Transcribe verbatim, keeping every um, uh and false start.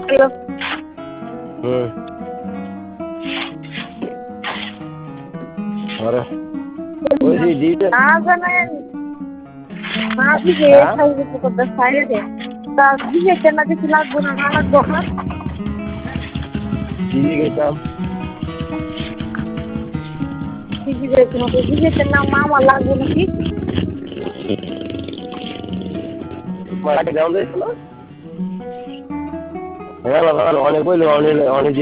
Hello. হুম। अरे वही DJ না জানেন না দিকে हाँ খাইবে তো করতে সাইডে তা দিকে কেন কিছু লাগবে না না লাগবে না डीजे के काम দিকে তোমাকে দিকে না মামা লাগবে নাকি मारा के जाऊँ दे चलो है ना अनेक कोई लोग अनेक अनेक